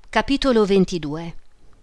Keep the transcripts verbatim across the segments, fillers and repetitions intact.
Capitolo ventidue.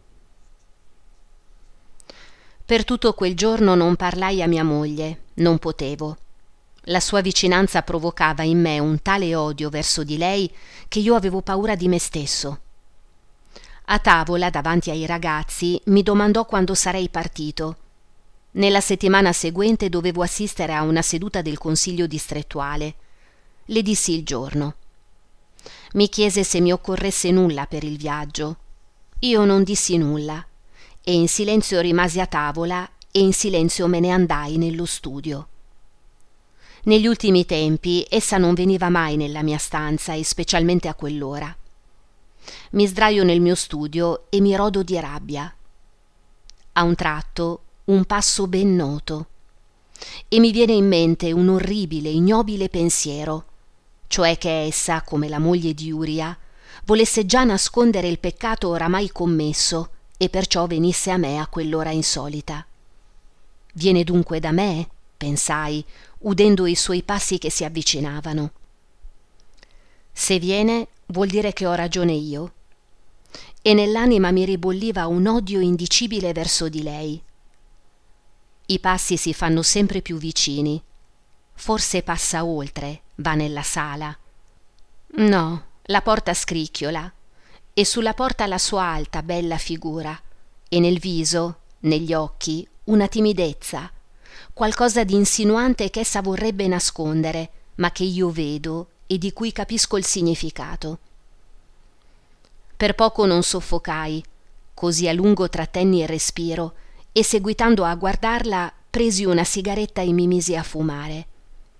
Per tutto quel giorno non parlai a mia moglie, non potevo. La sua vicinanza provocava in me un tale odio verso di lei che io avevo paura di me stesso. A tavola, davanti ai ragazzi, mi domandò quando sarei partito. Nella settimana seguente dovevo assistere a una seduta del consiglio distrettuale. Le dissi il giorno. Mi chiese se mi occorresse nulla per il viaggio. Io non dissi nulla e in silenzio rimasi a tavola e in silenzio me ne andai nello studio. Negli ultimi tempi essa non veniva mai nella mia stanza e specialmente a quell'ora. Mi sdraio nel mio studio e mi rodo di rabbia. A un tratto un passo ben noto e mi viene in mente un orribile, ignobile pensiero, cioè che essa, come la moglie di Uria, volesse già nascondere il peccato oramai commesso e perciò venisse a me a quell'ora insolita. Viene dunque da me, pensai, udendo i suoi passi che si avvicinavano. Se viene, vuol dire che ho ragione io. E nell'anima mi ribolliva un odio indicibile verso di lei. I passi si fanno sempre più vicini. Forse passa oltre, va nella sala. No, la porta scricchiola, e sulla porta la sua alta, bella figura, e nel viso, negli occhi, una timidezza, qualcosa di insinuante che essa vorrebbe nascondere, ma che io vedo e di cui capisco il significato. Per poco non soffocai, così a lungo trattenni il respiro e seguitando a guardarla presi una sigaretta e mi misi a fumare.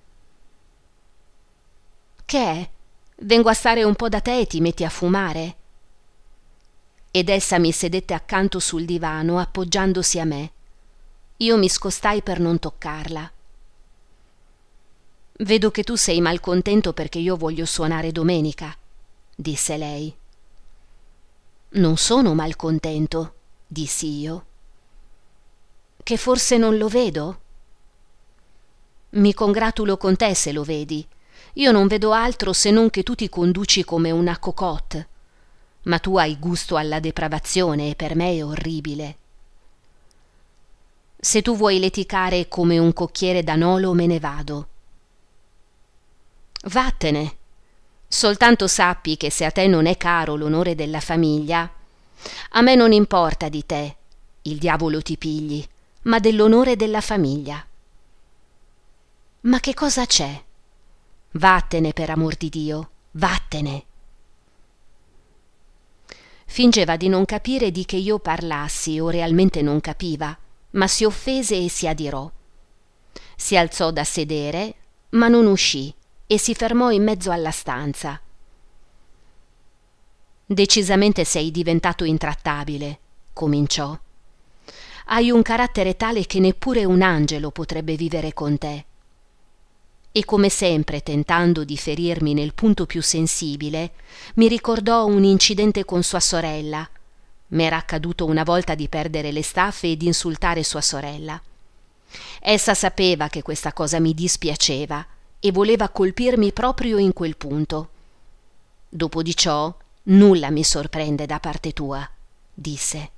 Che è? Vengo a stare un po' da te e ti metti a fumare? Ed essa mi sedette accanto sul divano appoggiandosi a me. Io mi scostai per non toccarla. Vedo che tu sei malcontento perché io voglio suonare domenica, disse lei. Non sono malcontento, dissi io. Che forse non lo vedo? Mi congratulo con te se lo vedi. Io non vedo altro se non che tu ti conduci come una cocotte, ma tu hai gusto alla depravazione e per me è orribile. Se tu vuoi leticare come un cocchiere d'anolo me ne vado. Vattene. Soltanto sappi che se a te non è caro l'onore della famiglia, a me non importa di te, il diavolo ti pigli, ma dell'onore della famiglia. Ma che cosa c'è? Vattene, per amor di Dio, vattene. Fingeva di non capire di che io parlassi o realmente non capiva, ma si offese e si adirò. Si alzò da sedere, ma non uscì e si fermò in mezzo alla stanza. Decisamente sei diventato intrattabile, cominciò. Hai un carattere tale che neppure un angelo potrebbe vivere con te. E come sempre, tentando di ferirmi nel punto più sensibile, mi ricordò un incidente con sua sorella. M'era accaduto una volta di perdere le staffe e di insultare sua sorella. Essa sapeva che questa cosa mi dispiaceva e voleva colpirmi proprio in quel punto. Dopo di ciò, nulla mi sorprende da parte tua, disse.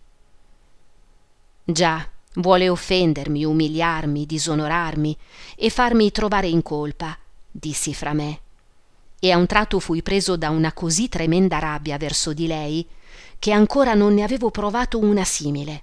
Già, vuole offendermi, umiliarmi, disonorarmi e farmi trovare in colpa, dissi fra me. E a un tratto fui preso da una così tremenda rabbia verso di lei che ancora non ne avevo provato una simile.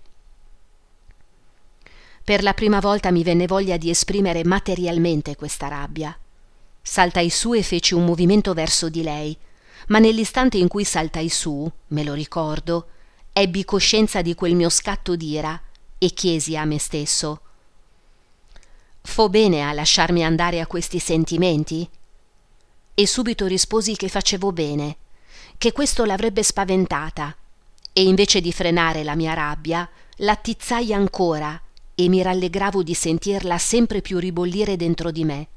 Per la prima volta mi venne voglia di esprimere materialmente questa rabbia. Saltai su e feci un movimento verso di lei, ma nell'istante in cui saltai su, me lo ricordo, ebbi coscienza di quel mio scatto d'ira e chiesi a me stesso: fo bene a lasciarmi andare a questi sentimenti? E subito risposi che facevo bene, che questo l'avrebbe spaventata, e invece di frenare la mia rabbia l'attizzai ancora e mi rallegravo di sentirla sempre più ribollire dentro di me.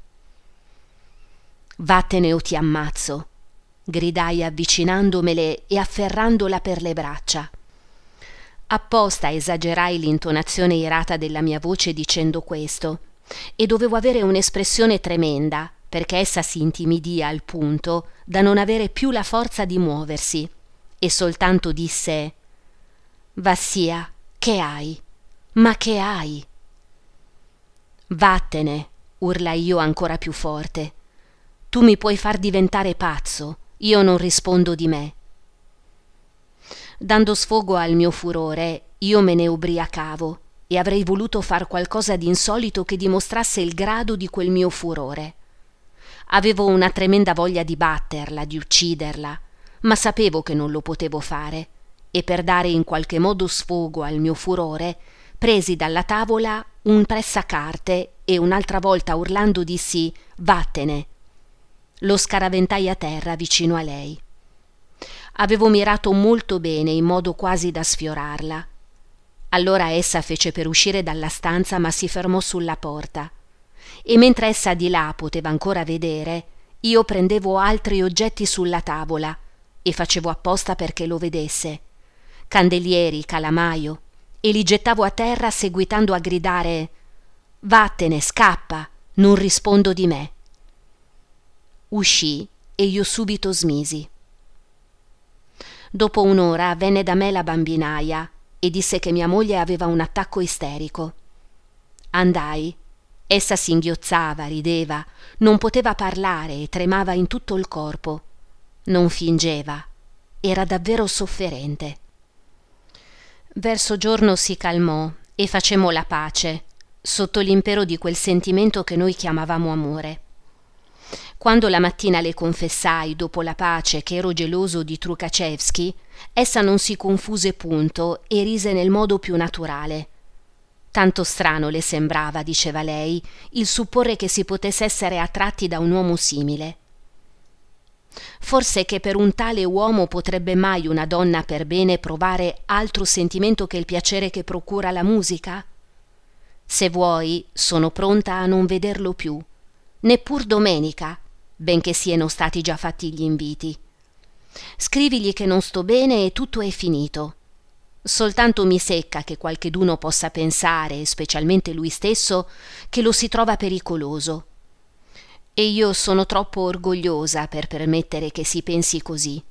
Vattene o ti ammazzo, gridai avvicinandomele e afferrandola per le braccia. Apposta esagerai l'intonazione irata della mia voce dicendo questo, e dovevo avere un'espressione tremenda, perché essa si intimidì al punto da non avere più la forza di muoversi, e soltanto disse: «Vassia, che hai? Ma che hai?» «Vattene», urlai io ancora più forte. «Tu mi puoi far diventare pazzo, io non rispondo di me». Dando sfogo al mio furore, io me ne ubriacavo e avrei voluto far qualcosa di insolito che dimostrasse il grado di quel mio furore. Avevo una tremenda voglia di batterla, di ucciderla, ma sapevo che non lo potevo fare, e per dare in qualche modo sfogo al mio furore, presi dalla tavola un pressacarte e un'altra volta urlando dissi: «Vattene!» Lo scaraventai a terra vicino a lei. Avevo mirato molto bene, in modo quasi da sfiorarla. Allora essa fece per uscire dalla stanza, ma si fermò sulla porta. E mentre essa di là poteva ancora vedere, io prendevo altri oggetti sulla tavola e facevo apposta perché lo vedesse: candelieri, calamaio, e li gettavo a terra seguitando a gridare: «Vattene, scappa, non rispondo di me». Uscì e io subito smisi. Dopo un'ora venne da me la bambinaia e disse che mia moglie aveva un attacco isterico. Andai. Essa singhiozzava, rideva, non poteva parlare e tremava in tutto il corpo. Non fingeva, era davvero sofferente. Verso giorno si calmò e facemmo la pace, sotto l'impero di quel sentimento che noi chiamavamo amore. Quando la mattina le confessai, dopo la pace, che ero geloso di Trukačevskij, essa non si confuse punto e rise nel modo più naturale. Tanto strano le sembrava, diceva lei, il supporre che si potesse essere attratti da un uomo simile. Forse che per un tale uomo potrebbe mai una donna per bene provare altro sentimento che il piacere che procura la musica? Se vuoi, sono pronta a non vederlo più, neppur domenica, benché siano stati già fatti gli inviti. Scrivigli che non sto bene e tutto è finito. Soltanto mi secca che qualcheduno possa pensare, specialmente lui stesso, che lo si trova pericoloso. E io sono troppo orgogliosa per permettere che si pensi così.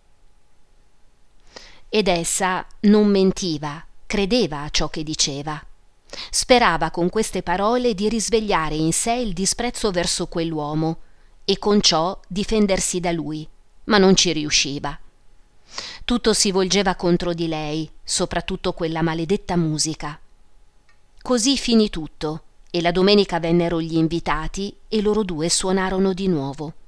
Ed essa non mentiva, credeva a ciò che diceva. Sperava con queste parole di risvegliare in sé il disprezzo verso quell'uomo e con ciò difendersi da lui, ma non ci riusciva. Tutto si volgeva contro di lei, soprattutto quella maledetta musica. Così finì tutto, e la domenica vennero gli invitati e loro due suonarono di nuovo.